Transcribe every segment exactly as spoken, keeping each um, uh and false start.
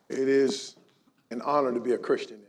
It is an honor to be a Christian.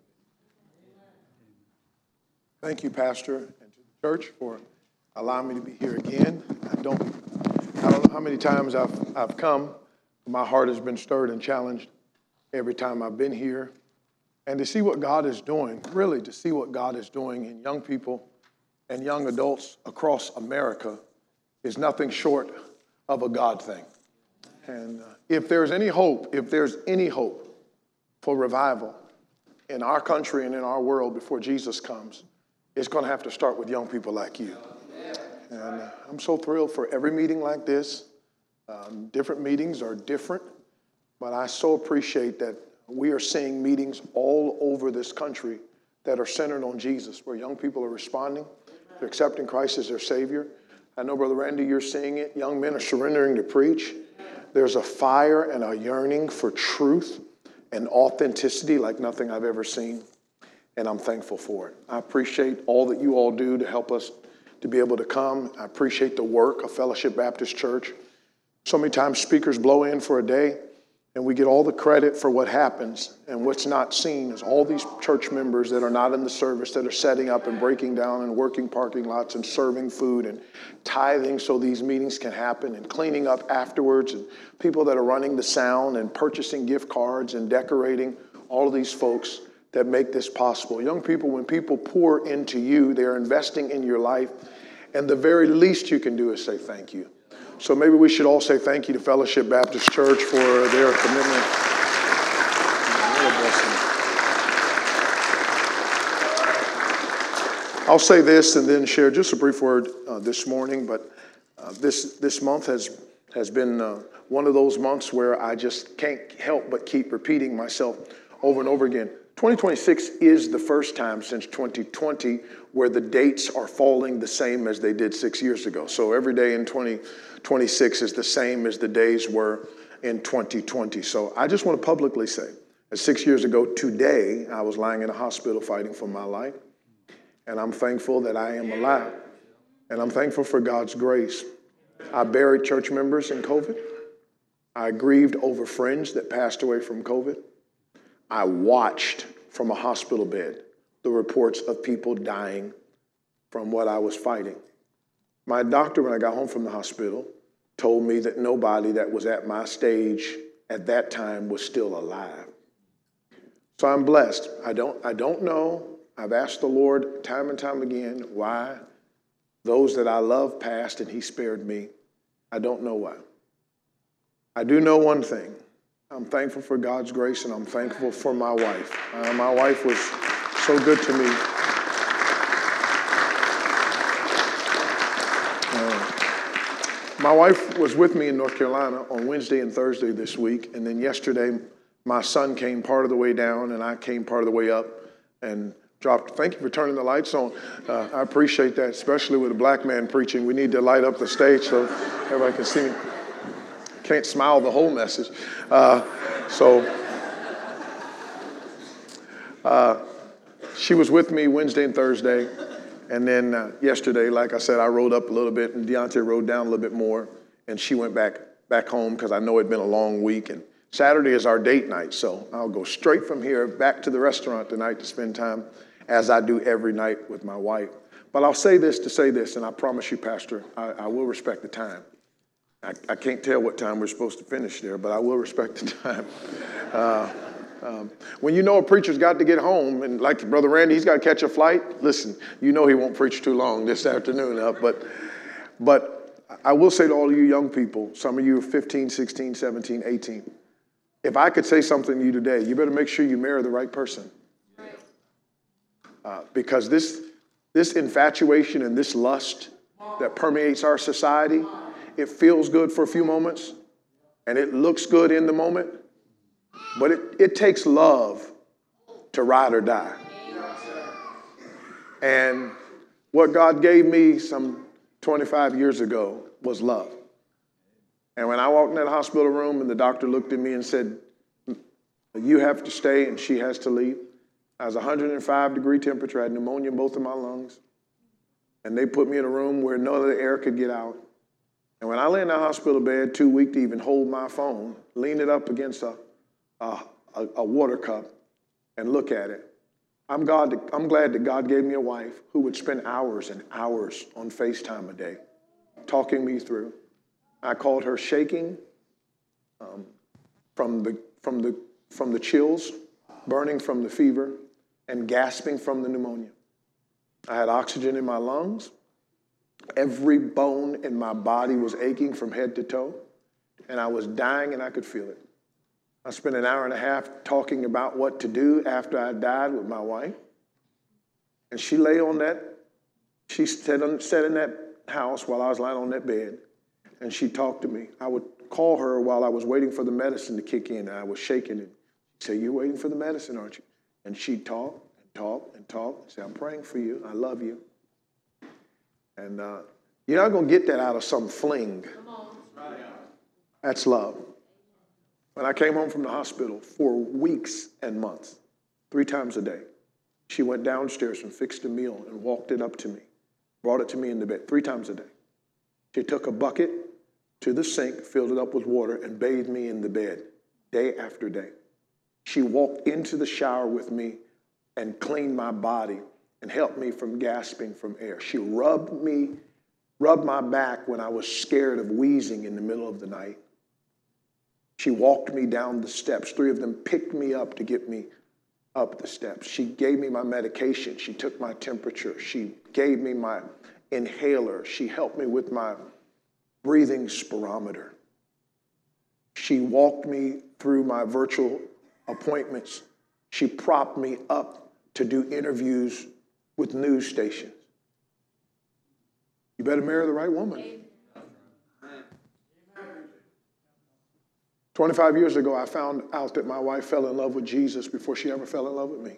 Thank you, Pastor, and to the church for allowing me to be here again. I don't, I don't know how many times I've, I've come. My heart has been stirred and challenged every time I've been here. And to see what God is doing, really to see what God is doing in young people and young adults across America is nothing short of a God thing. And uh, if there's any hope, if there's any hope for revival in our country and in our world before Jesus comes, it's going to have to start with young people like you. And uh, I'm so thrilled for every meeting like this. Um, different meetings are different, but I so appreciate that we are seeing meetings all over this country that are centered on Jesus, where young people are responding. They're accepting Christ as their Savior. I know, Brother Randy, you're seeing it. Young men are surrendering to preach. There's a fire and a yearning for truth and authenticity like nothing I've ever seen, and I'm thankful for it. I appreciate all that you all do to help us to be able to come. I appreciate the work of Fellowship Baptist Church. So many times speakers blow in for a day, and we get all the credit for what happens, and what's not seen is all these church members that are not in the service that are setting up and breaking down and working parking lots and serving food and tithing so these meetings can happen and cleaning up afterwards, and people that are running the sound and purchasing gift cards and decorating, all of these folks that make this possible. Young people, when people pour into you, they're investing in your life, and the very least you can do is say thank you. So maybe we should all say thank you to Fellowship Baptist Church for their commitment. What a blessing. I'll say this and then share just a brief word uh, this morning, but uh, this this month has has been uh, one of those months where I just can't help but keep repeating myself over and over again. twenty twenty-six is the first time since twenty twenty where the dates are falling the same as they did six years ago. So every day in twenty twenty-six is the same as the days were in twenty twenty. So I just want to publicly say that six years ago today, I was lying in a hospital fighting for my life. And I'm thankful that I am alive. And I'm thankful for God's grace. I buried church members in COVID. I grieved over friends that passed away from COVID. I watched from a hospital bed the reports of people dying from what I was fighting. My doctor, when I got home from the hospital, told me that nobody that was at my stage at that time was still alive. So I'm blessed. I don't, I don't know. I've asked the Lord time and time again why those that I love passed and he spared me. I don't know why. I do know one thing. I'm thankful for God's grace, and I'm thankful for my wife. Uh, my wife was so good to me. Uh, my wife was with me in North Carolina on Wednesday and Thursday this week, and then yesterday my son came part of the way down, and I came part of the way up and dropped. Thank you for turning the lights on. Uh, I appreciate that, especially with a black man preaching. We need to light up the stage so everybody can see me. Can't smile the whole message. Uh, so uh, she was with me Wednesday and Thursday. And then uh, yesterday, like I said, I rode up a little bit and Deontay rode down a little bit more. And she went back back home because I know it'd been a long week. And Saturday is our date night. So I'll go straight from here back to the restaurant tonight to spend time as I do every night with my wife. But I'll say this to say this, and I promise you, Pastor, I, I will respect the time. I, I can't tell what time we're supposed to finish there, but I will respect the time. Uh, um, when you know a preacher's got to get home, and like Brother Randy, he's got to catch a flight, listen, you know he won't preach too long this afternoon. Uh, but, but I will say to all of you young people, some of you are fifteen, sixteen, seventeen, eighteen, if I could say something to you today, you better make sure you marry the right person. Uh, because this, this infatuation and this lust that permeates our society, it feels good for a few moments, and it looks good in the moment, but it, it takes love to ride or die. And what God gave me some twenty-five years ago was love. And when I walked in that hospital room and the doctor looked at me and said, you have to stay and she has to leave, I was one hundred five degree temperature, I had pneumonia in both of my lungs, and they put me in a room where none of the air could get out. And when I lay in that hospital bed, too weak to even hold my phone, lean it up against a, a, a, a water cup and look at it. I'm, God, I'm glad that God gave me a wife who would spend hours and hours on FaceTime a day, talking me through. I called her shaking um, from the from the from the chills, burning from the fever, and gasping from the pneumonia. I had oxygen in my lungs. Every bone in my body was aching from head to toe, and I was dying, and I could feel it. I spent an hour and a half talking about what to do after I died with my wife. And she lay on that, she sat, on, sat in that house while I was lying on that bed, and she talked to me. I would call her while I was waiting for the medicine to kick in, and I was shaking it. She'd say, "You're waiting for the medicine, aren't you?" And she'd talk and talk and talk and say, "I'm praying for you. I love you." And uh, you're not going to get that out of some fling. That's love. When I came home from the hospital for weeks and months, three times a day, she went downstairs and fixed a meal and walked it up to me, brought it to me in the bed, three times a day. She took a bucket to the sink, filled it up with water, and bathed me in the bed day after day. She walked into the shower with me and cleaned my body and helped me from gasping from air. She rubbed me, rubbed my back when I was scared of wheezing in the middle of the night. She walked me down the steps. Three of them picked me up to get me up the steps. She gave me my medication. She took my temperature. She gave me my inhaler. She helped me with my breathing spirometer. She walked me through my virtual appointments. She propped me up to do interviews with news stations. You better marry the right woman. twenty-five years ago, I found out that my wife fell in love with Jesus before she ever fell in love with me.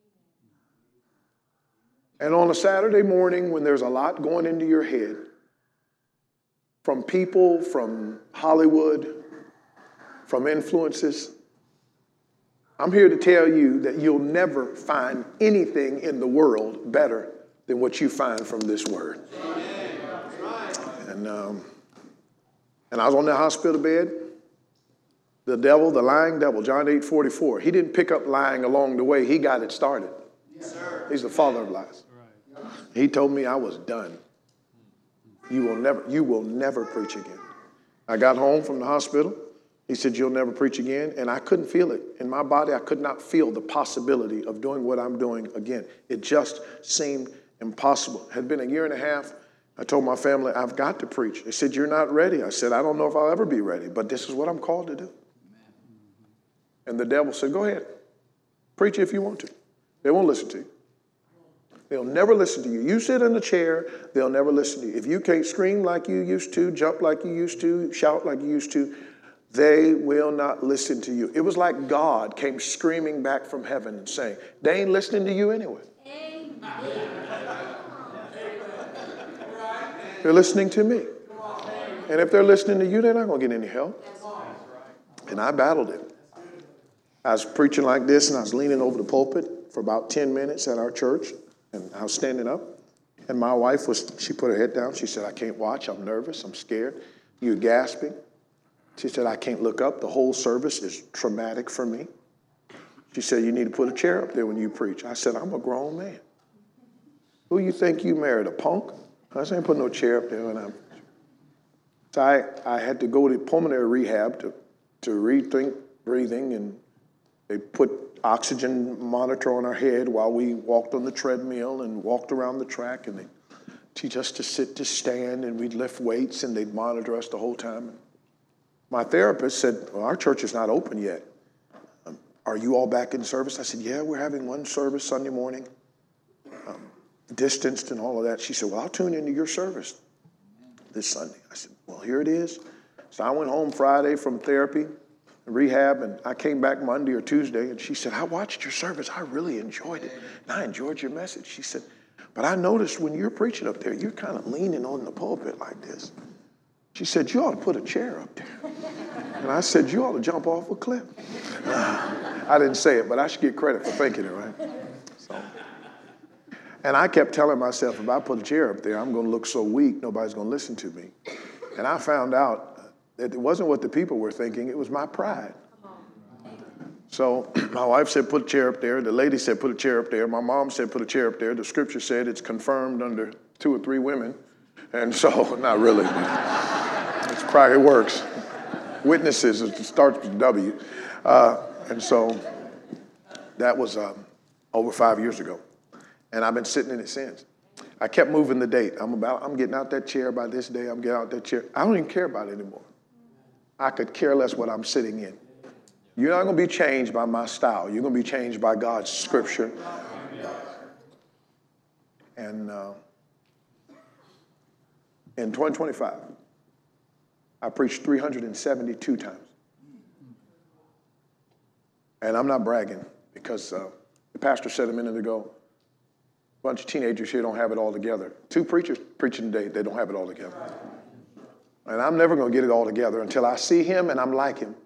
And on a Saturday morning, when there's a lot going into your head, from people, from Hollywood, from influences, I'm here to tell you that you'll never find anything in the world better than what you find from this word. And, um, and I was on the hospital bed. The devil, the lying devil, John eight forty-four, he didn't pick up lying along the way. He got it started. Yes, sir. He's the father of lies. Right. He told me I was done. You will never, you will never preach again. I got home from the hospital. He said, "You'll never preach again." And I couldn't feel it. In my body, I could not feel the possibility of doing what I'm doing again. It just seemed impossible. It had been a year and a half. I told my family, "I've got to preach." They said, "You're not ready." I said, "I don't know if I'll ever be ready, but this is what I'm called to do." And the devil said, "Go ahead. Preach if you want to." They won't listen to you. They'll never listen to you. You sit in a chair, they'll never listen to you. If you can't scream like you used to, jump like you used to, shout like you used to, they will not listen to you. It was like God came screaming back from heaven and saying, "They ain't listening to you anyway. They're listening to me. And if they're listening to you, they're not going to get any help." And I battled it. I was preaching like this, and I was leaning over the pulpit for about ten minutes at our church, and I was standing up. And my wife was, she put her head down. She said, "I can't watch. I'm nervous. I'm scared. You're gasping." She said, "I can't look up. The whole service is traumatic for me." She said, "You need to put a chair up there when you preach." I said, "I'm a grown man. Who you think you married, a punk?" I said, "I ain't put no chair up there when I'm." So I, I had to go to pulmonary rehab to, to rethink breathing, and they put oxygen monitor on our head while we walked on the treadmill and walked around the track, and they teach us to sit, to stand, and we'd lift weights, and they'd monitor us the whole time. My therapist said, "Well, our church is not open yet. Um, are you all back in service?" I said, "Yeah, we're having one service Sunday morning, um, distanced and all of that." She said, "Well, I'll tune into your service this Sunday." I said, "Well, here it is." So I went home Friday from therapy, rehab, and I came back Monday or Tuesday, and she said, "I watched your service. I really enjoyed it, and I enjoyed your message." She said, "But I noticed when you're preaching up there, you're kind of leaning on the pulpit like this." She said, "You ought to put a chair up there." And I said, "You ought to jump off a cliff." Uh, I didn't say it, but I should get credit for thinking it, right? So, and I kept telling myself, if I put a chair up there, I'm going to look so weak, nobody's going to listen to me. And I found out that it wasn't what the people were thinking, it was my pride. So my wife said, put a chair up there. The lady said, put a chair up there. My mom said, put a chair up there. The scripture said it's confirmed under two or three women. And so, not really. It's probably, it works. Witnesses, it starts with W. Uh, and so that was um, over five years ago. And I've been sitting in it since. I kept moving the date. I'm about, I'm getting out that chair by this day. I'm getting out that chair. I don't even care about it anymore. I could care less what I'm sitting in. You're not going to be changed by my style. You're going to be changed by God's scripture. And uh, in twenty twenty-five, I preached three hundred seventy-two times. And I'm not bragging because uh, the pastor said a minute ago, a bunch of teenagers here don't have it all together. Two preachers preaching today, they don't have it all together. And I'm never going to get it all together until I see him and I'm like him.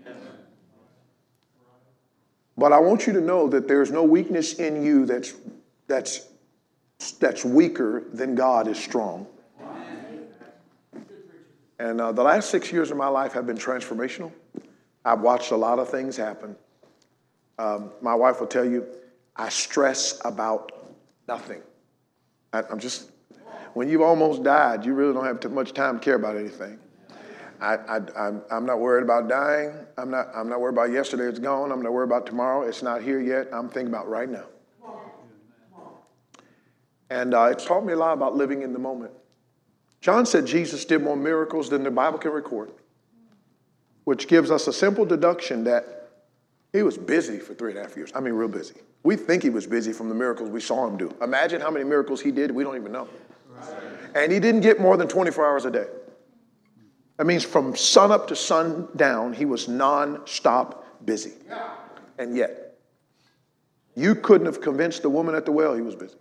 But I want you to know that there's no weakness in you that's, that's, that's weaker than God is strong. And uh, the last six years of my life have been transformational. I've watched a lot of things happen. Um, my wife will tell you, I stress about nothing. I, I'm just, when you've almost died, you really don't have too much time to care about anything. I, I, I'm, I'm not worried about dying. I'm not, I'm not worried about yesterday, it's gone. I'm not worried about tomorrow, it's not here yet. I'm thinking about right now. And uh, it's taught me a lot about living in the moment. John said Jesus did more miracles than the Bible can record, which gives us a simple deduction that he was busy for three and a half years. I mean, real busy. We think he was busy from the miracles we saw him do. Imagine how many miracles he did, we don't even know. And he didn't get more than twenty-four hours a day. That means from sun up to sundown, he was non-stop busy. And yet, you couldn't have convinced the woman at the well he was busy.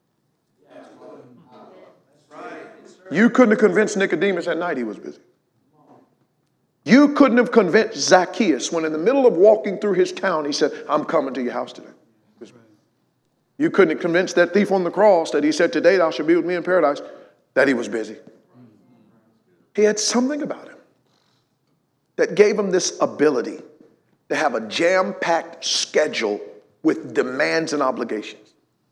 You couldn't have convinced Nicodemus at night he was busy. You couldn't have convinced Zacchaeus when in the middle of walking through his town, he said, I'm coming to your house today. You couldn't have convinced that thief on the cross that he said, today thou shalt be with me in paradise, that he was busy. He had something about him that gave him this ability to have a jam-packed schedule with demands and obligations.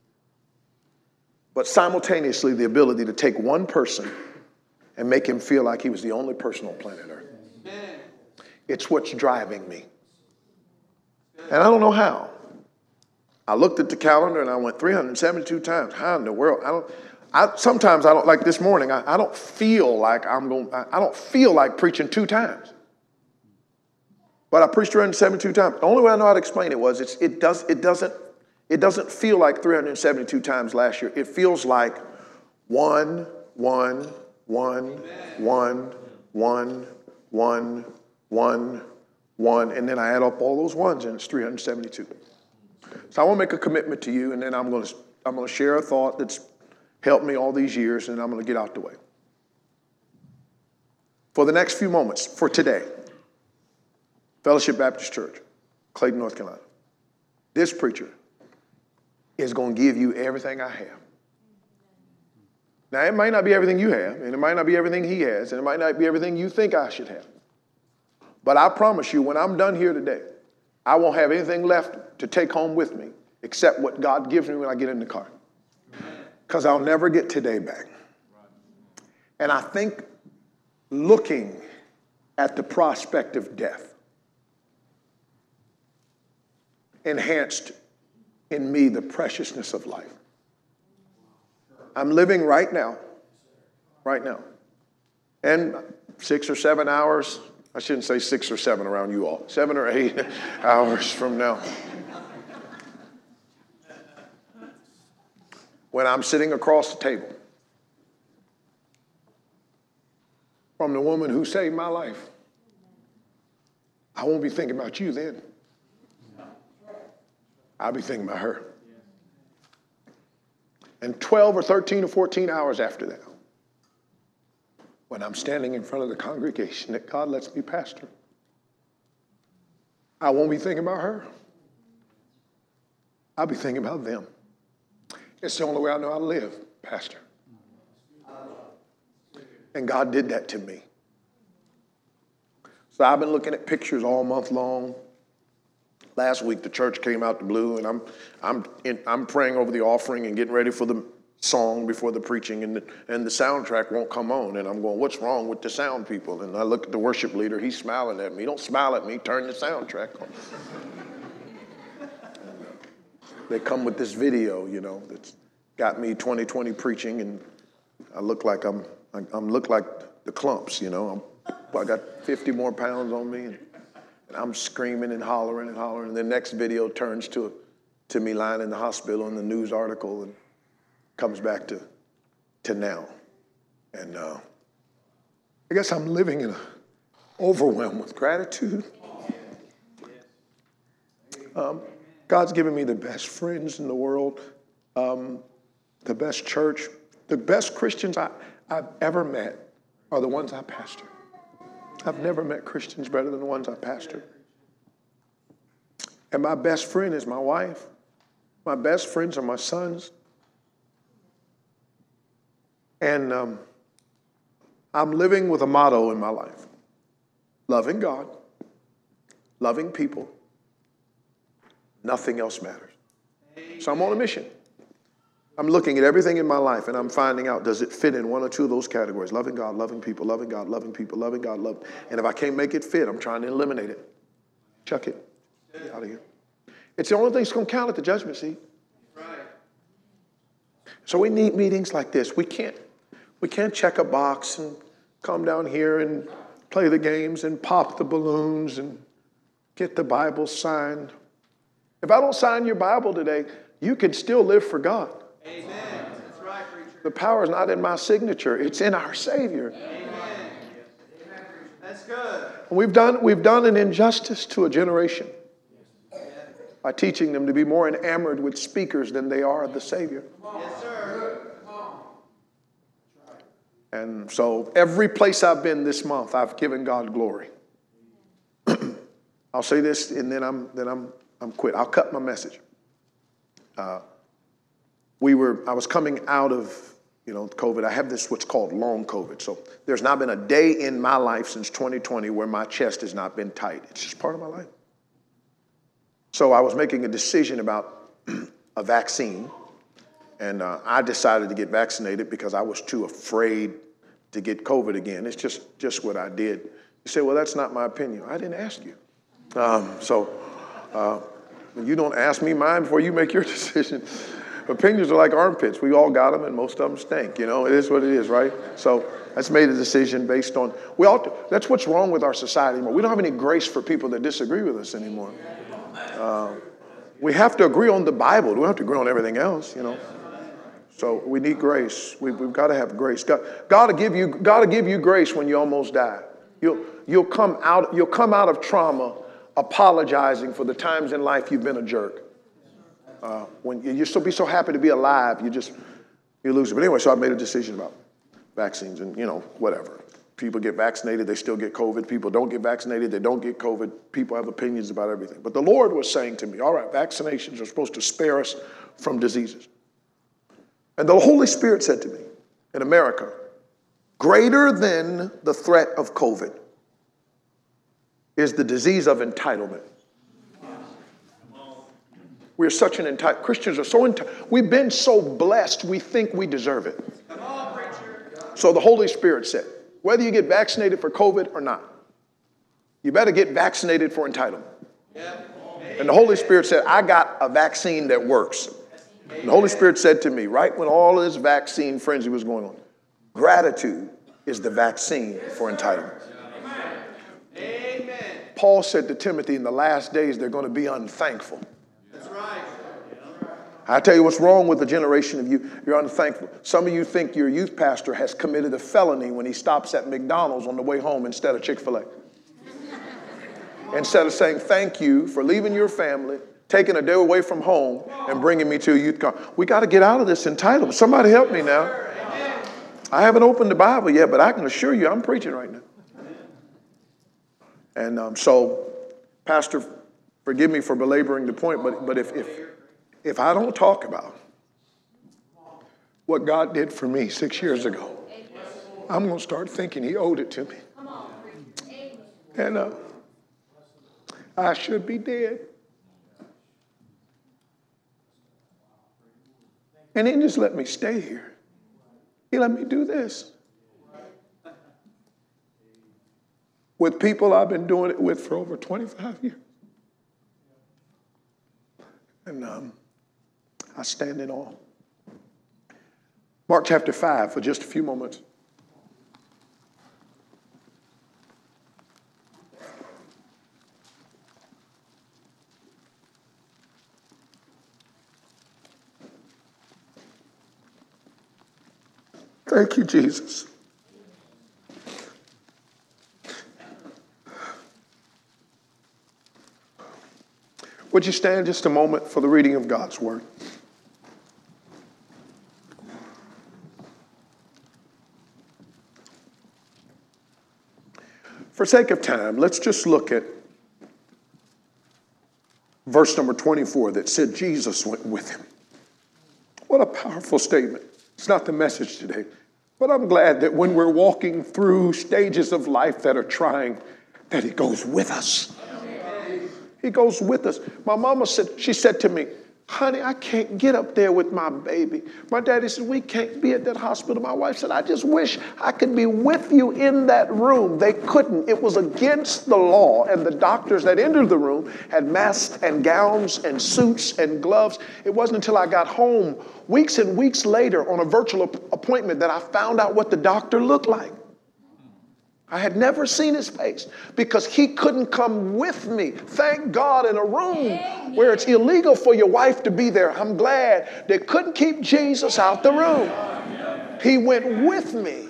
But simultaneously, the ability to take one person and make him feel like he was the only person on planet Earth. It's what's driving me. And I don't know how. I looked at the calendar and I went three hundred seventy-two times. How in the world? I don't. I, sometimes I don't, like this morning, I, I don't feel like I'm going, I, I don't feel like preaching two times. But I preached three hundred seventy-two times. The only way I know how to explain it was it's, it, does, it, doesn't, it doesn't feel like three hundred seventy-two times last year. It feels like one, one, one, one, one, one, one, one, and then I add up all those ones and it's three hundred seventy-two. So I want to make a commitment to you, and then I'm going to, I'm going to share a thought that's helped me all these years, and I'm going to get out the way. For the next few moments, for today, Fellowship Baptist Church, Clayton, North Carolina, this preacher is going to give you everything I have. Now, it might not be everything you have, and it might not be everything he has, and it might not be everything you think I should have. But I promise you, when I'm done here today, I won't have anything left to take home with me except what God gives me when I get in the car. Because I'll never get today back. And I think looking at the prospect of death enhanced in me the preciousness of life. I'm living right now, right now. And six or seven hours, I shouldn't say six or seven around you all, seven or eight hours from now, when I'm sitting across the table from the woman who saved my life, I won't be thinking about you then. I'll be thinking about her. And twelve or thirteen or fourteen hours after that, when I'm standing in front of the congregation that God lets me pastor, I won't be thinking about her. I'll be thinking about them. It's the only way I know how to live, Pastor. And God did that to me. So I've been looking at pictures all month long, Last week, the church came out the blue, and I'm I'm in, I'm praying over the offering and getting ready for the song before the preaching, and the, and the soundtrack won't come on. And I'm going, what's wrong with the sound people? And I look at the worship leader. He's smiling at me. Don't smile at me. Turn the soundtrack on. They come with this video, you know, that's got me twenty twenty preaching, and I look like I'm I I'm look like the clumps, you know. I'm, I got fifty more pounds on me. And, And I'm screaming and hollering and hollering. And the next video turns to, to me lying in the hospital in the news article and comes back to, to now. And uh, I guess I'm living in a overwhelmed with gratitude. Um, God's given me the best friends in the world, um, the best church. The best Christians I, I've ever met are the ones I pastor. I've never met Christians better than the ones I pastor. And my best friend is my wife. My best friends are my sons. And um, I'm living with a motto in my life. Loving God, loving people, nothing else matters. So I'm on a mission. I'm looking at everything in my life, and I'm finding out, does it fit in one or two of those categories? Loving God, loving people, loving God, loving people, loving God, love. And if I can't make it fit, I'm trying to eliminate it. Chuck it. Get out of here. It's the only thing that's going to count at the judgment seat. So we need meetings like this. We can't, we can't check a box and come down here and play the games and pop the balloons and get the Bible signed. If I don't sign your Bible today, you can still live for God. Amen. That's right, preacher. The power is not in my signature. It's in our Savior. Amen. That's good. We've done, we've done an injustice to a generation by teaching them to be more enamored with speakers than they are of the Savior. Yes, sir. And so every place I've been this month, I've given God glory. I'll say this, and then I'm then I'm I'm quit. I'll cut my message. Uh, we were, I was coming out of, you know, COVID. I have this, what's called long COVID. So there's not been a day in my life since twenty twenty where my chest has not been tight. It's just part of my life. So I was making a decision about a vaccine, and uh, I decided to get vaccinated because I was too afraid to get COVID again. It's just, just what I did. You say, well, that's not my opinion. I didn't ask you. Um, so uh, you don't ask me mine before you make your decision. Opinions are like armpits. We all got them, and most of them stink. You know, it is what it is, right? So that's made a decision based on, we all, that's what's wrong with our society anymore. We don't have any grace for people that disagree with us anymore. Uh, we have to agree on the Bible. We don't have to agree on everything else, you know. So we need grace. We, we've got to have grace. God, God will give you, God will give you grace when you almost die. You'll, you'll come out, you'll come out of trauma apologizing for the times in life you've been a jerk. Uh, when you still be so happy to be alive, you just, you lose it. But anyway, so I made a decision about vaccines and, you know, whatever. People get vaccinated, they still get COVID. People don't get vaccinated, they don't get COVID. People have opinions about everything. But the Lord was saying to me, all right, vaccinations are supposed to spare us from diseases. And the Holy Spirit said to me, in America, greater than the threat of COVID is the disease of entitlement. We're such an entitled, Christians are so entitled. We've been so blessed, we think we deserve it. Come on, preacher. So the Holy Spirit said, whether you get vaccinated for COVID or not, you better get vaccinated for entitlement. Yeah. And the Holy Spirit said, I got a vaccine that works. And the Holy Spirit said to me, right when all this vaccine frenzy was going on, gratitude is the vaccine for entitlement. Amen. Paul said to Timothy, in the last days, they're going to be unthankful. That's right. I tell you what's wrong with the generation of you. You're unthankful. Some of you think your youth pastor has committed a felony when he stops at McDonald's on the way home instead of Chick-fil-A. Instead of saying thank you for leaving your family, taking a day away from home, and bringing me to a youth car. We got to get out of this entitlement. Somebody help me now. I haven't opened the Bible yet, but I can assure you I'm preaching right now. And um, so, Pastor, forgive me for belaboring the point, but, but if, if, if I don't talk about what God did for me six years ago, I'm going to start thinking he owed it to me. And uh, I should be dead. And he didn't just let me stay here. He let me do this. With people I've been doing it with for over twenty-five years. And um, I stand in awe. Mark chapter five for just a few moments. Thank you, Jesus. Would you stand just a moment for the reading of God's word? For sake of time, let's just look at verse number twenty-four that said Jesus went with him. What a powerful statement. It's not the message today, but I'm glad that when we're walking through stages of life that are trying, that he goes with us. He goes with us. My mama said, she said to me, honey, I can't get up there with my baby. My daddy said, we can't be at that hospital. My wife said, I just wish I could be with you in that room. They couldn't. It was against the law. And the doctors that entered the room had masks and gowns and suits and gloves. It wasn't until I got home weeks and weeks later on a virtual appointment that I found out what the doctor looked like. I had never seen his face because he couldn't come with me. Thank God, in a room where it's illegal for your wife to be there. I'm glad they couldn't keep Jesus out the room. He went with me.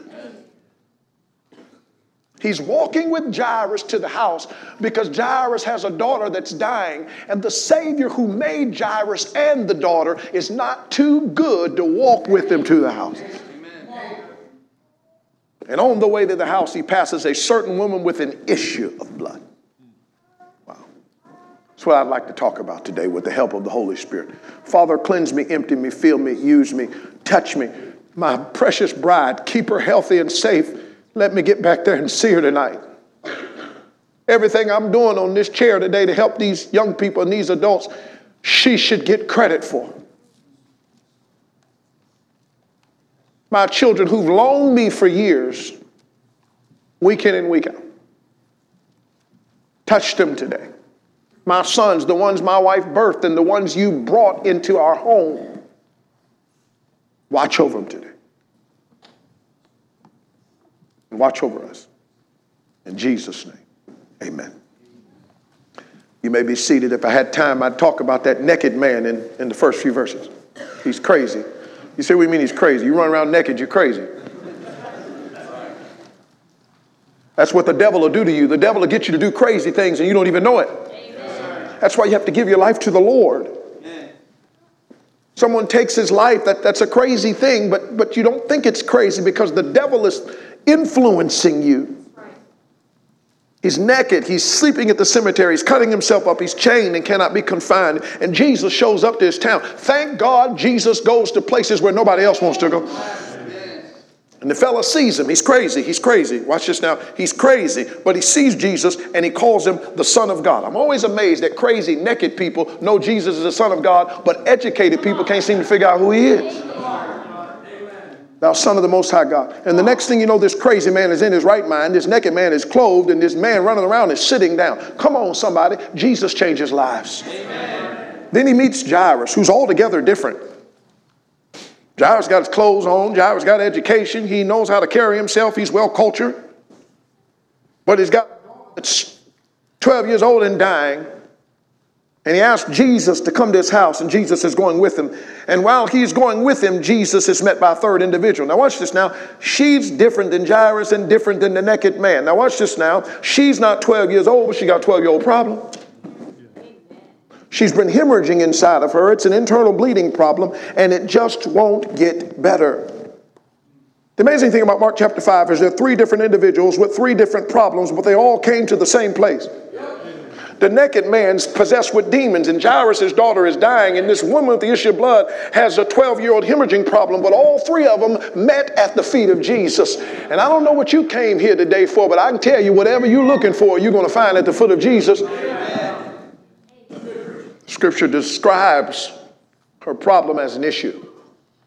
He's walking with Jairus to the house because Jairus has a daughter that's dying, and the Savior who made Jairus and the daughter is not too good to walk with them to the house. And on the way to the house, he passes a certain woman with an issue of blood. Wow. That's what I'd like to talk about today with the help of the Holy Spirit. Father, cleanse me, empty me, fill me, use me, touch me. My precious bride, keep her healthy and safe. Let me get back there and see her tonight. Everything I'm doing on this chair today to help these young people and these adults, she should get credit for. My children who've loaned me for years, week in and week out. Touch them today. My sons, the ones my wife birthed and the ones you brought into our home, watch over them today. And watch over us. In Jesus' name, amen. You may be seated. If I had time, I'd talk about that naked man in, in the first few verses. He's crazy. You say, what do you mean he's crazy? You run around naked, you're crazy. That's what the devil will do to you. The devil will get you to do crazy things and you don't even know it. Amen. That's why you have to give your life to the Lord. Amen. Someone takes his life, that, that's a crazy thing, but, but you don't think it's crazy because the devil is influencing you. He's naked. He's sleeping at the cemetery. He's cutting himself up. He's chained and cannot be confined. And Jesus shows up to his town. Thank God Jesus goes to places where nobody else wants to go. And the fella sees him. He's crazy. He's crazy. Watch this now. He's crazy. But he sees Jesus and he calls him the Son of God. I'm always amazed that crazy, naked people know Jesus is the Son of God, but educated people can't seem to figure out who he is. Thou Son of the Most High God. And the next thing you know, this crazy man is in his right mind. This naked man is clothed, and this man running around is sitting down. Come on, somebody. Jesus changes lives. Amen. Then he meets Jairus, who's altogether different. Jairus got his clothes on. Jairus got education. He knows how to carry himself. He's well cultured. But he's got it's twelve years old and dying. And he asked Jesus to come to his house, and Jesus is going with him. And while he's going with him, Jesus is met by a third individual. Now watch this now. She's different than Jairus and different than the naked man. Now watch this now. She's not twelve years old, but she got a twelve-year-old problem. She's been hemorrhaging inside of her. It's an internal bleeding problem, and it just won't get better. The amazing thing about Mark chapter five is there are three different individuals with three different problems, but they all came to the same place. The naked man's possessed with demons, and Jairus' daughter is dying, and this woman with the issue of blood has a twelve-year-old hemorrhaging problem, but all three of them met at the feet of Jesus. And I don't know what you came here today for, but I can tell you whatever you're looking for, you're going to find at the foot of Jesus. Amen. Scripture describes her problem as an issue.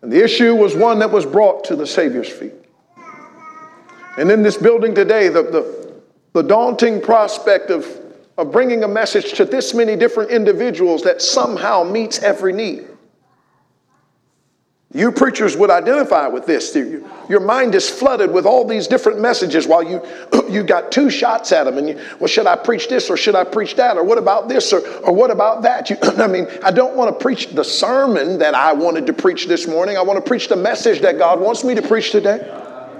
And the issue was one that was brought to the Savior's feet. And in this building today, the, the, the daunting prospect of, of bringing a message to this many different individuals that somehow meets every need. You preachers would identify with this. Your mind is flooded with all these different messages while you you got two shots at them. And you, well, should I preach this or should I preach that? Or what about this or, or what about that? You, I mean, I don't want to preach the sermon that I wanted to preach this morning. I want to preach the message that God wants me to preach today.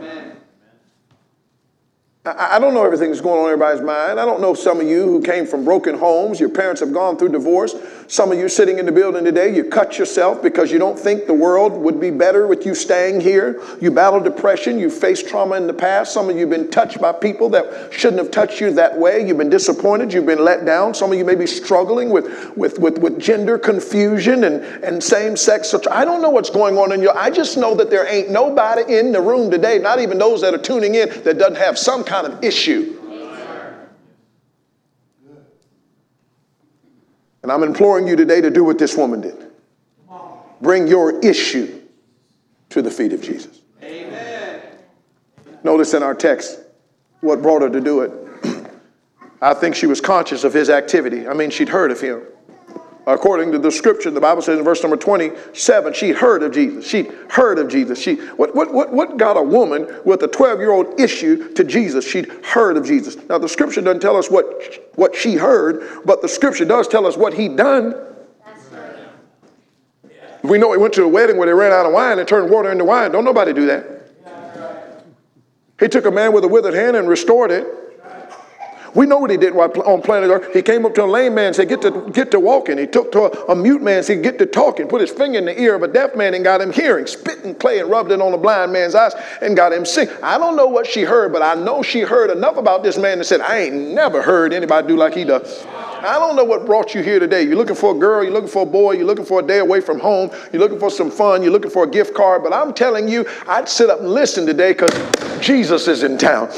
I don't know everything that's going on in everybody's mind. I don't know some of you who came from broken homes. Your parents have gone through divorce. Some of you sitting in the building today, you cut yourself because you don't think the world would be better with you staying here. You battle depression. You faced trauma in the past. Some of you have been touched by people that shouldn't have touched you that way. You've been disappointed. You've been let down. Some of you may be struggling with, with, with, with gender confusion and, and same-sex. I don't know what's going on in your. I just know that there ain't nobody in the room today, not even those that are tuning in, that doesn't have some kind of issue. And I'm imploring you today to do what this woman did. Bring your issue to the feet of Jesus. Amen. Notice in our text what brought her to do it. I think she was conscious of his activity. I mean, she'd heard of him. According to the scripture, the Bible says in verse number twenty-seven, she heard of Jesus. She heard of Jesus. She what what what what got a woman with a twelve-year-old issue to Jesus? She'd heard of Jesus. Now the scripture doesn't tell us what what she heard, but the scripture does tell us what he'd done. That's right. We know he went to a wedding where they ran out of wine and turned water into wine. Don't nobody do that. He took a man with a withered hand and restored it. We know what he did while on planet Earth. He came up to a lame man and said, get to, get to walking. He took to a, a mute man and said, get to talking. Put his finger in the ear of a deaf man and got him hearing. Spit and clay and rubbed it on a blind man's eyes and got him sing. I don't know what she heard, but I know she heard enough about this man that said, I ain't never heard anybody do like he does. I don't know what brought you here today. You're looking for a girl, you're looking for a boy, you're looking for a day away from home, you're looking for some fun, you're looking for a gift card. But I'm telling you, I'd sit up and listen today because Jesus is in town.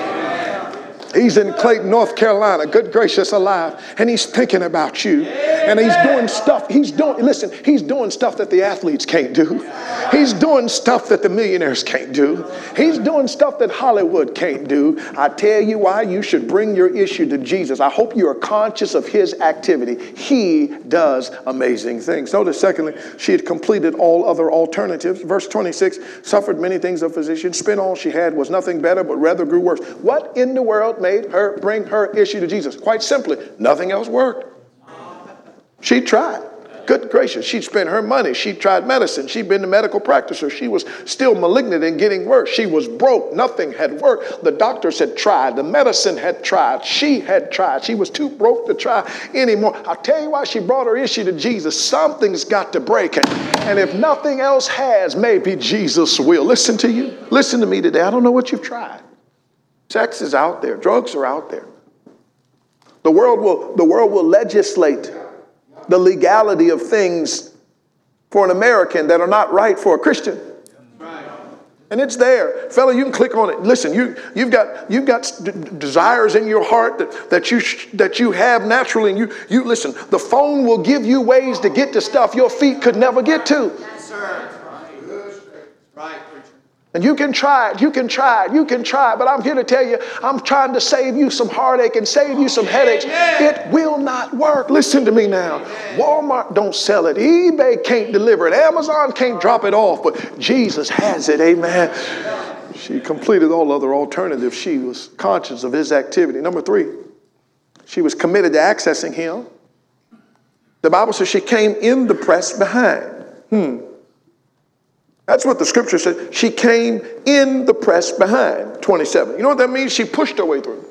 He's in Clayton, North Carolina, good gracious alive, and he's thinking about you. And he's doing stuff, he's doing, listen, he's doing stuff that the athletes can't do. He's doing stuff that the millionaires can't do. He's doing stuff that Hollywood can't do. I tell you why you should bring your issue to Jesus. I hope you are conscious of his activity. He does amazing things. Notice, secondly, she had completed all other alternatives. Verse twenty-six, suffered many things of physicians, spent all she had, was nothing better, but rather grew worse. What in the world made her bring her issue to Jesus? Quite simply, nothing else worked. She tried. Good gracious. She'd spent her money. She tried medicine. She'd been a medical practitioner. She was still malignant and getting worse. She was broke. Nothing had worked. The doctors had tried. The medicine had tried. She had tried. She was too broke to try anymore. I'll tell you why she brought her issue to Jesus. Something's got to break. And if nothing else has, maybe Jesus will. Listen to you. Listen to me today. I don't know what you've tried. Sex is out there. Drugs are out there. The world will, the world will legislate the legality of things for an American that are not right for a Christian. And it's there. Fella, you can click on it. Listen, you, you've got, you've got d- desires in your heart that, that, you sh- that you have naturally. And you, you listen, the phone will give you ways to get to stuff your feet could never get to. Yes, sir. Right. And you can try it, you can try it, you can try it. But I'm here to tell you, I'm trying to save you some heartache and save you some headaches. Amen. It will not work. Listen to me now. Amen. Walmart don't sell it. eBay can't deliver it. Amazon can't drop it off. But Jesus has it. Amen. She completed all other alternatives. She was conscious of his activity. Number three, she was committed to accessing him. The Bible says she came in the press behind. Hmm. That's what the scripture said. She came in the press behind. twenty-seven. You know what that means? She pushed her way through.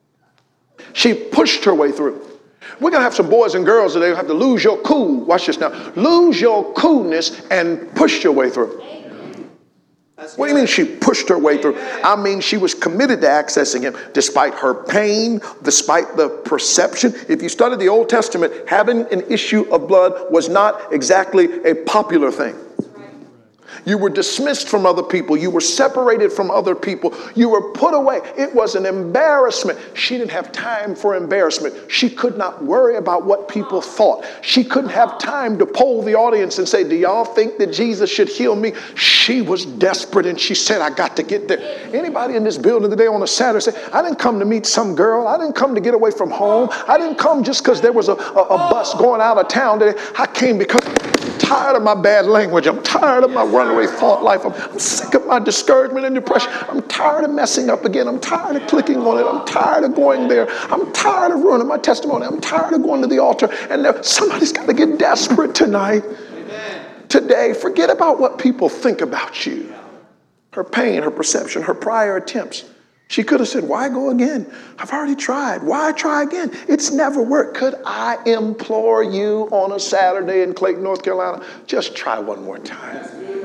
She pushed her way through. We're going to have some boys and girls today who have to lose your cool. Watch this now. Lose your coolness and push your way through. What do you mean she pushed her way through? I mean she was committed to accessing him despite her pain, despite the perception. If you study the Old Testament, having an issue of blood was not exactly a popular thing. You were dismissed from other people. You were separated from other people. You were put away. It was an embarrassment. She didn't have time for embarrassment. She could not worry about what people thought. She couldn't have time to poll the audience and say, do y'all think that Jesus should heal me? She was desperate, and she said, I got to get there. Anybody in this building today on a Saturday say, I didn't come to meet some girl. I didn't come to get away from home. I didn't come just because there was a, a, a bus going out of town today. I came because I'm tired of my bad language. I'm tired of my runaway thought life. I'm, I'm sick of my discouragement and depression. I'm tired of messing up again. I'm tired of clicking on it. I'm tired of going there. I'm tired of ruining my testimony. I'm tired of going to the altar. And there, somebody's got to get desperate tonight. Amen. Today, forget about what people think about you. Her pain, her perception, her prior attempts. She could have said, why go again? I've already tried. Why try again? It's never worked. Could I implore you on a Saturday in Clayton, North Carolina, just try one more time?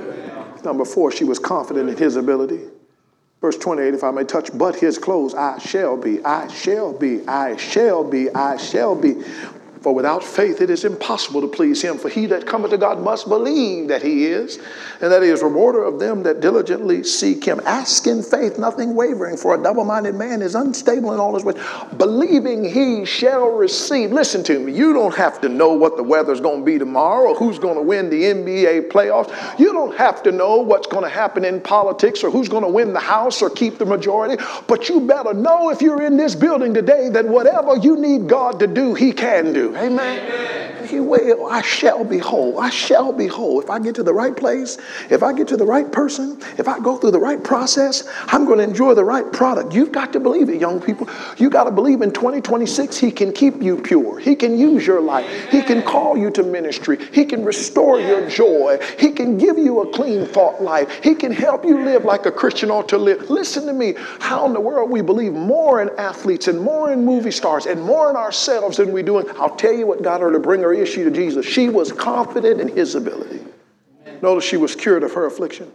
Number four, she was confident in his ability. Verse twenty-eight, if I may touch but his clothes, I shall be, I shall be, I shall be, I shall be. For without faith it is impossible to please him. For he that cometh to God must believe that he is, and that he is rewarder of them that diligently seek him. Ask in faith, nothing wavering, for a double-minded man is unstable in all his ways. Believing he shall receive. Listen to me. You don't have to know what the weather's going to be tomorrow or who's going to win the N B A playoffs. You don't have to know what's going to happen in politics or who's going to win the House or keep the majority. But you better know if you're in this building today that whatever you need God to do, he can do. Amen. Amen. He will. I shall be whole. I shall be whole. If I get to the right place, if I get to the right person, if I go through the right process, I'm going to enjoy the right product. You've got to believe it, young people. You got to believe in twenty twenty-six, he can keep you pure. He can use your life. He can call you to ministry. He can restore your joy. He can give you a clean thought life. He can help you live like a Christian ought to live. Listen to me. How in the world we believe more in athletes and more in movie stars and more in ourselves than we do in, I'll tell you what got her to bring her issue to Jesus. She was confident in his ability. Notice she was cured of her affliction.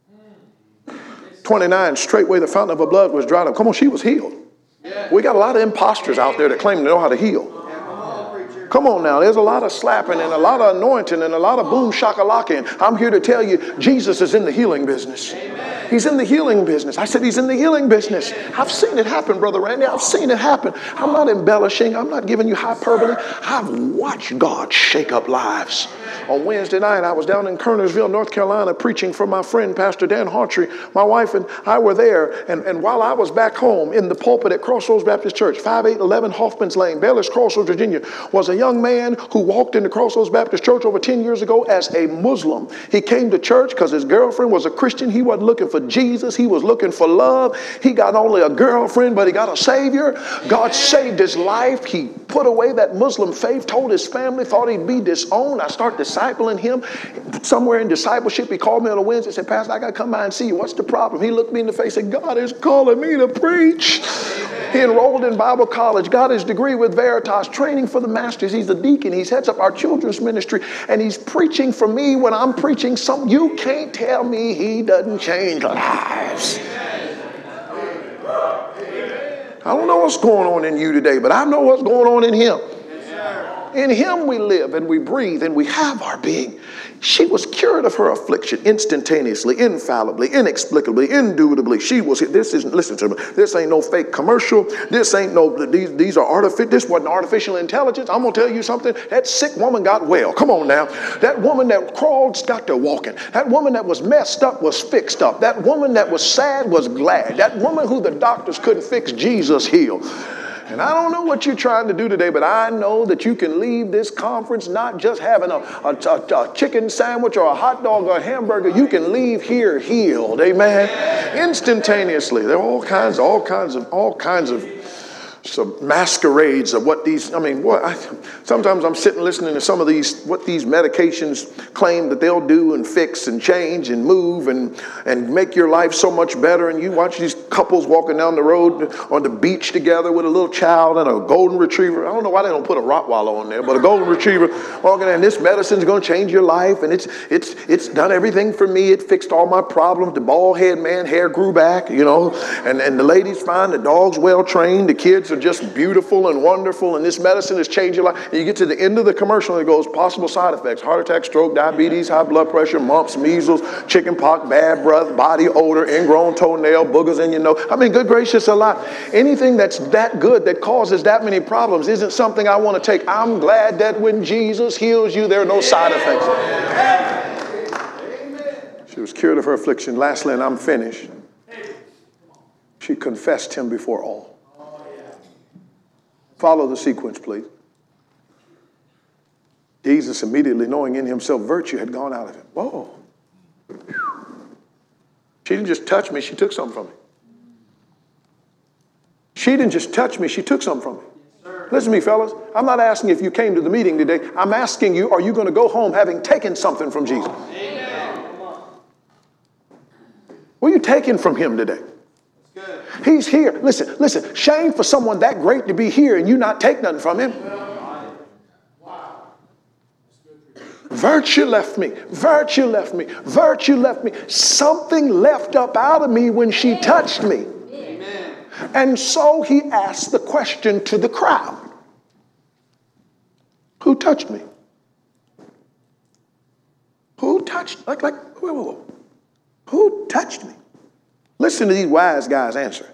twenty-nine, straightway the fountain of her blood was dried up. Come on, she was healed. We got a lot of imposters out there that claim to know how to heal. Come on now, there's a lot of slapping and a lot of anointing and a lot of boom shakalaka. I'm here to tell you, Jesus is in the healing business. He's in the healing business. I said he's in the healing business. I've seen it happen, Brother Randy. I've seen it happen. I'm not embellishing. I'm not giving you hyperbole. I've watched God shake up lives. On Wednesday night, I was down in Kernersville, North Carolina, preaching for my friend, Pastor Dan Hartree. My wife and I were there, and, and while I was back home in the pulpit at Crossroads Baptist Church, five eight eleven Hoffman's Lane, Bayless Crossroads, Virginia, was a young man who walked into Crossroads Baptist Church over ten years ago as a Muslim. He came to church because his girlfriend was a Christian. He wasn't looking for Jesus. He was looking for love. He got not only a girlfriend, but he got a Savior. God saved his life. He put away that Muslim faith, told his family, thought he'd be disowned. I started discipling him. Somewhere in discipleship, he called me on a Wednesday and said, Pastor, I got to come by and see you. What's the problem? He looked me in the face and said, God is calling me to preach. He enrolled in Bible college, got his degree with Veritas, training for the masters. He's the deacon. He heads up our children's ministry, and he's preaching for me when I'm preaching. Some, you can't tell me he doesn't change lives. I don't know what's going on in you today, but I know what's going on in him. In him we live and we breathe and we have our being. She was cured of her affliction instantaneously, infallibly, inexplicably, indubitably. She was, this isn't, listen to me, this ain't no fake commercial. This ain't no, these, these are artificial, this wasn't artificial intelligence. I'm going to tell you something. That sick woman got well. Come on now. That woman that crawled got to walking. That woman that was messed up was fixed up. That woman that was sad was glad. That woman who the doctors couldn't fix, Jesus healed. And I don't know what you're trying to do today, but I know that you can leave this conference not just having a, a, a, a chicken sandwich or a hot dog or a hamburger. You can leave here healed. Amen. Instantaneously. There are all kinds, all kinds of, all kinds of some masquerades of what these, I mean, what I, sometimes I'm sitting listening to some of these, what these medications claim that they'll do and fix and change and move and, and make your life so much better. And you watch these couples walking down the road on the beach together with a little child and a golden retriever. I don't know why they don't put a Rottweiler on there, but a golden retriever walking, and this medicine's going to change your life. And it's, it's, it's done everything for me. It fixed all my problems. The bald head man hair grew back, you know, and, and the lady's fine. The dog's well trained. The kids are are just beautiful and wonderful, and this medicine has changed your life. And you get to the end of the commercial and it goes, possible side effects: heart attack, stroke, diabetes, high blood pressure, mumps, measles, chicken pox, bad breath, body odor, ingrown toenail, boogers in your nose. I mean, good gracious alive. Anything that's that good that causes that many problems isn't something I want to take. I'm glad that when Jesus heals you, there are no side effects. She was cured of her affliction. Lastly, and I'm finished, she confessed him before all. Follow the sequence, please. Jesus, immediately knowing in himself virtue had gone out of him. Whoa. She didn't just touch me, she took something from me. She didn't just touch me, she took something from me. Yes, listen to me, fellas. I'm not asking if you came to the meeting today. I'm asking you, are you going to go home having taken something from Jesus? Amen. What are you taking from him today? Good. He's here. Listen, listen. Shame for someone that great to be here and you not take nothing from him. Wow. Virtue left me. Virtue left me. Virtue left me. Something left up out of me when she touched me. Amen. And so he asked the question to the crowd. Who touched me? Who touched? Like, like, whoa, whoa, whoa. Who touched me? Listen to these wise guys answer.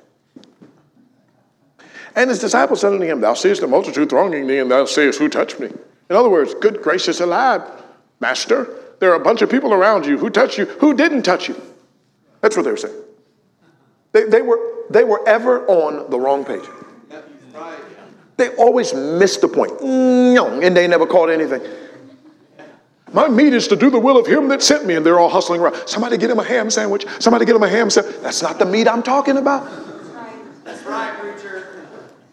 And his disciples said unto him, thou seest the multitude thronging thee, and thou sayest, who touched me? In other words, good gracious alive, Master, there are a bunch of people around you. Who touched you? Who didn't touch you? That's what they were saying. They, they, were, they were ever on the wrong page. They always missed the point. And they never caught anything. My meat is to do the will of him that sent me. And they're all hustling around. Somebody get him a ham sandwich. Somebody get him a ham sandwich. That's not the meat I'm talking about. That's right, That's right preacher.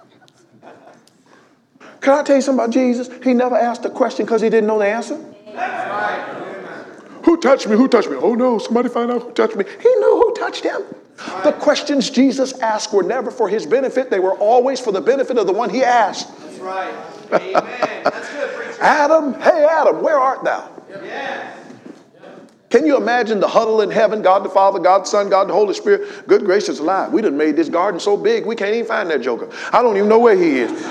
Can I tell you something about Jesus? He never asked a question because he didn't know the answer. That's right. Who touched me? Who touched me? Oh no, somebody find out who touched me. He knew who touched him. Right. The questions Jesus asked were never for his benefit. They were always for the benefit of the one he asked. That's right. Amen. That's good, preacher. Adam, hey Adam, where art thou? Yes. Can you imagine the huddle in heaven? God the Father, God the Son, God the Holy Spirit. Good gracious alive. We done made this garden so big we can't even find that joker. I don't even know where he is.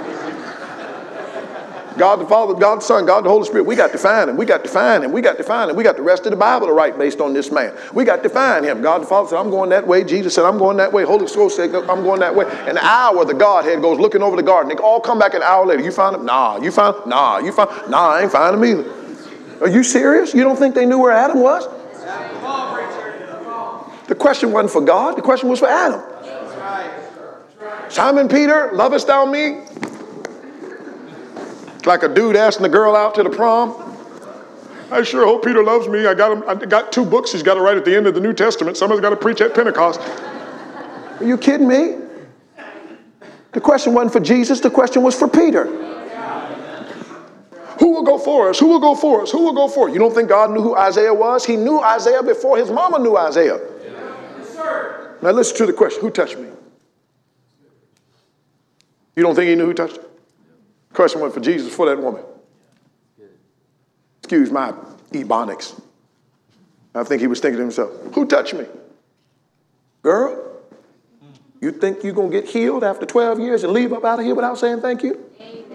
God the Father, God the Son, God the Holy Spirit. We got to find him. We got to find him. We got to find him. We got the rest of the Bible to write based on this man. We got to find him. God the Father said, I'm going that way. Jesus said, I'm going that way. Holy Ghost said, I'm going that way. An hour, the Godhead goes looking over the garden. They all come back an hour later. You found him? Nah. You found him? Nah. You found him? Nah, I ain't find him either. Are you serious? You don't think they knew where Adam was? The question wasn't for God. The question was for Adam. Simon Peter, lovest thou me? Like a dude asking the girl out to the prom. I sure hope Peter loves me. I got him. I got two books he's got to write at the end of the New Testament. Somebody's got to preach at Pentecost. Are you kidding me? The question wasn't for Jesus. The question was for Peter. Who will go for us? Who will go for us? Who will go for us? You don't think God knew who Isaiah was? He knew Isaiah before his mama knew Isaiah. Yes, sir. Now listen to the question. Who touched me? You don't think he knew who touched him? The question went for Jesus, for that woman. Excuse my ebonics. I think he was thinking to himself, who touched me? Girl, you think you're going to get healed after twelve years and leave up out of here without saying thank you?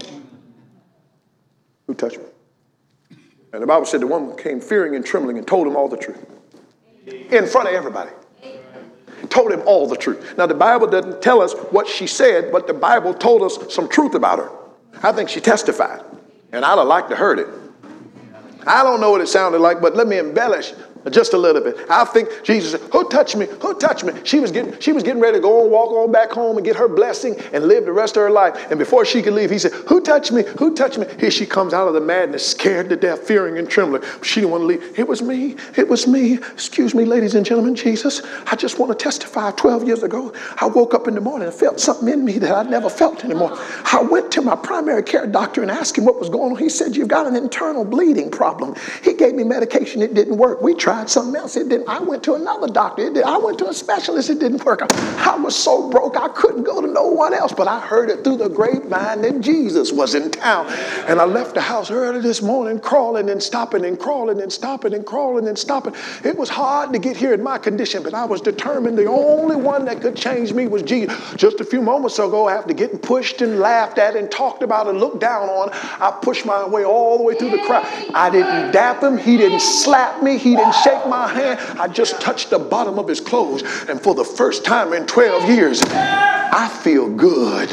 Who touched me? And the Bible said the woman came fearing and trembling and told him all the truth. In front of everybody. Told him all the truth. Now the Bible doesn't tell us what she said, but the Bible told us some truth about her. I think she testified. And I'd have liked to heard it. I don't know what it sounded like, but let me embellish just a little bit. I think Jesus said, who touched me? Who touched me? She was getting, she was getting ready to go and walk on back home and get her blessing and live the rest of her life. And before she could leave, he said, who touched me? Who touched me? Here she comes out of the madness, scared to death, fearing and trembling. She didn't want to leave. It was me. It was me. Excuse me, ladies and gentlemen, Jesus. I just want to testify. twelve years ago, I woke up in the morning and felt something in me that I never felt anymore. I went to my primary care doctor and asked him what was going on. He said, you've got an internal bleeding problem. He gave me medication. It didn't work. We tried tried something else. It didn't. I went to another doctor. It did. I went to a specialist. It didn't work. I was so broke I couldn't go to no one else. But I heard it through the grapevine that Jesus was in town. And I left the house early this morning, crawling and stopping and crawling and stopping and crawling and stopping. It was hard to get here in my condition, but I was determined the only one that could change me was Jesus. Just a few moments ago, after getting pushed and laughed at and talked about and looked down on, I pushed my way all the way through the crowd. I didn't dap him. He didn't slap me. He didn't shake my hand. I just touched the bottom of his clothes. And for the first time in twelve years, I feel good.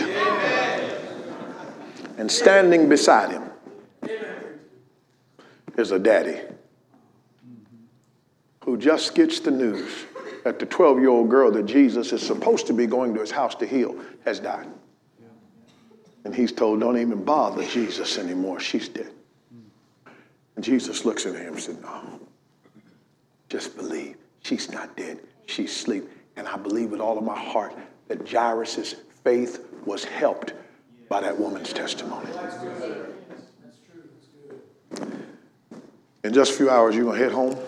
And standing beside him is a daddy who just gets the news that the twelve-year-old girl that Jesus is supposed to be going to his house to heal has died. And he's told, don't even bother Jesus anymore. She's dead. And Jesus looks at him and said, no, just believe. She's not dead. She's asleep. And I believe with all of my heart that Jairus' faith was helped by that woman's testimony. In just a few hours, you're going to head home.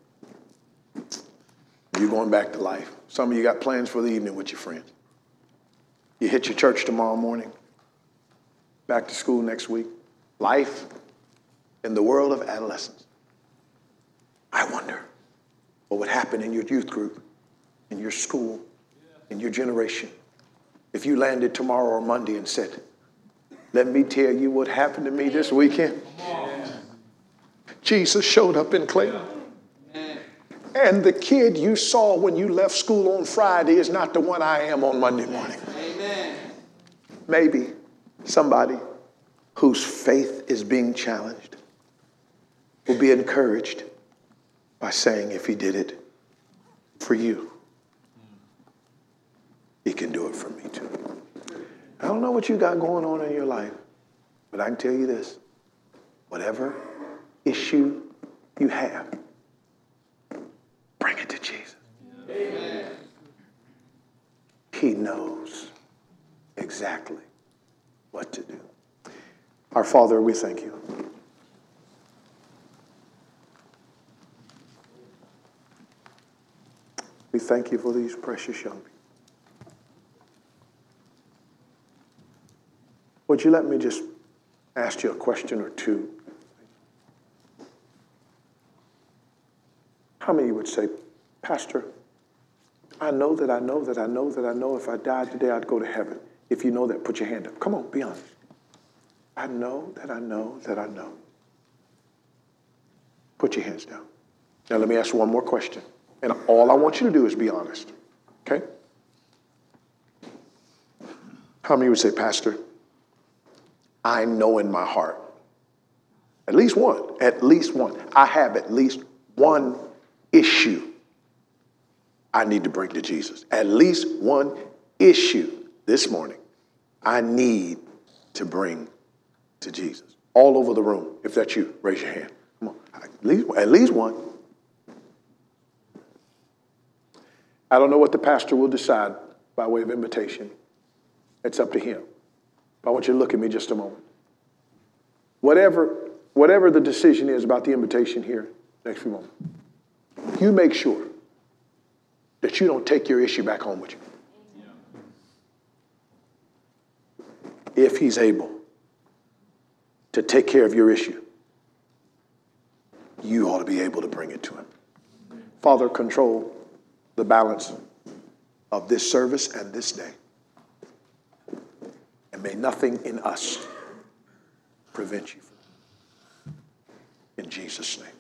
You're going back to life. Some of you got plans for the evening with your friends. You hit your church tomorrow morning. Back to school next week. Life in the world of adolescence. I wonder what would happen in your youth group, in your school, in your generation, if you landed tomorrow or Monday and said, let me tell you what happened to me this weekend. Jesus showed up in Clayton. And the kid you saw when you left school on Friday is not the one I am on Monday morning. Amen. Maybe somebody whose faith is being challenged will be encouraged by saying, if he did it for you, he can do it for me too. I don't know what you got going on in your life, but I can tell you this. Whatever issue you have, bring it to Jesus. Amen. He knows exactly what to do. Our Father, we thank you. We thank you for these precious young people. Would you let me just ask you a question or two? How many would say, Pastor, I know that I know that I know that I know if I died today, I'd go to heaven. If you know that, put your hand up. Come on, be honest. I know that I know that I know. Put your hands down. Now let me ask you one more question. And all I want you to do is be honest. Okay? How many would say, Pastor, I know in my heart, at least one, at least one, I have at least one issue I need to bring to Jesus. At least one issue this morning I need to bring to Jesus. All over the room. If that's you, raise your hand. Come on. At least, at least one. I don't know what the pastor will decide by way of invitation. It's up to him. But I want you to look at me just a moment. Whatever, whatever the decision is about the invitation here, next few moments, you make sure that you don't take your issue back home with you. If he's able to take care of your issue, you ought to be able to bring it to him. Father, control the balance of this service and this day. And may nothing in us prevent you from it. In Jesus' name.